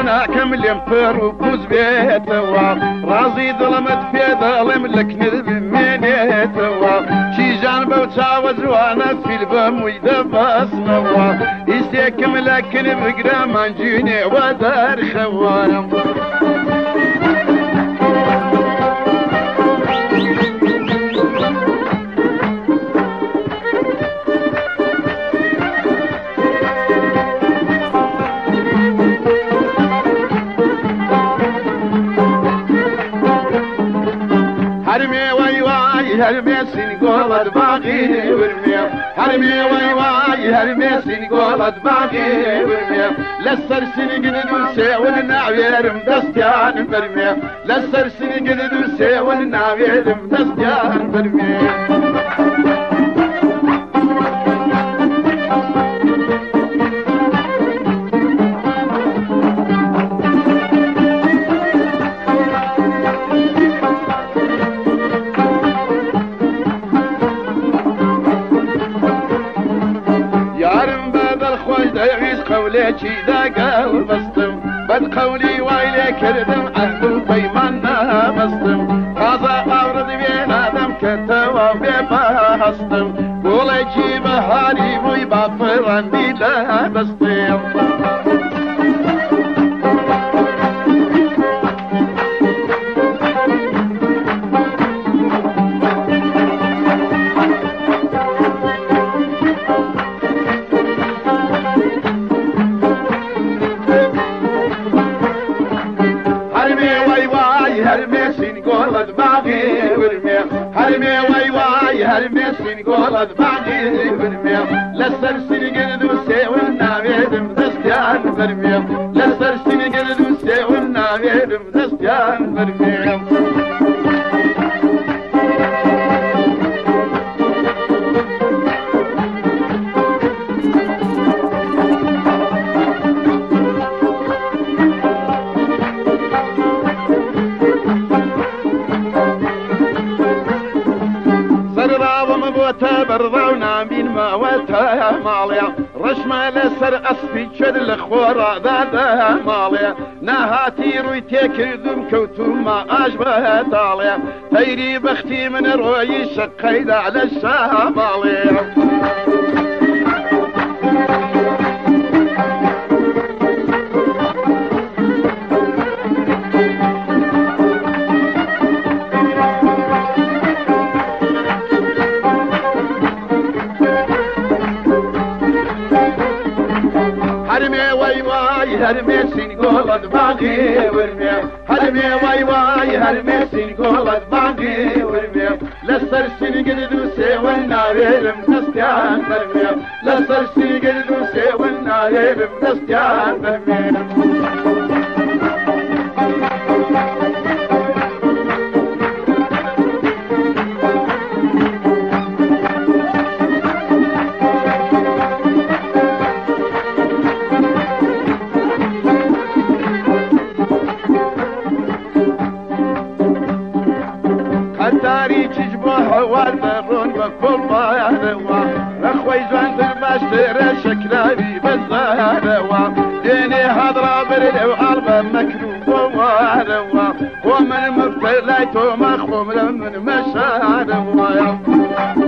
هنا كمل ينفر وكوز بيتوا رازي ظلمت في ظلم لك نذب من يتوا شي جانبه وتعوز وانا في البم ويدبس نوا يستيكم لكن بقرا منجيني ودار خوانم هرمي سنقول باقي ورمي هرمي واي واي هرمي سنقول باقي ورمي لسر سنقل دوسي والنعير مدستيان برمي لسر سنقل دوسي والنعير مدستيان برمي قولي ذا قلب بسطم بد قولي ويلي كردم عهد البيمنا بسطم هذا أورد بين آدم كتوا بيبا هستم قولي جيب هاري ويبا فرندي لا بسطم هرمي واي واي هرمي سنقول باقي ورمي لسر سنقل دوسي والنابيد مدستيان برمي لسر سنقل دوسي والنابيد مدستيان برمي برضونا من ما وتا ماليا رشما لسر أصفي شد الخورا ذا ماليا نهاتي رويتي كردم كوتو ما أشبه تاليا تيري بختي من روي شقيد على الشماليا هرمي سنقول باقي ورمي هرمي واي واي هرمي سنقول باقي ورمي لسر سنقل دوسي والنارير مدستيان برمي لسر سنقل دوسي والنارير مدستيان برمي داري تجبه والبرون بكل ضيانوا اخوي زوان ترباشتر شكلابي بالزهروا ديني هضرا برد وقلبه مكروب ومن مبتليتو مخوم لمن مشاروا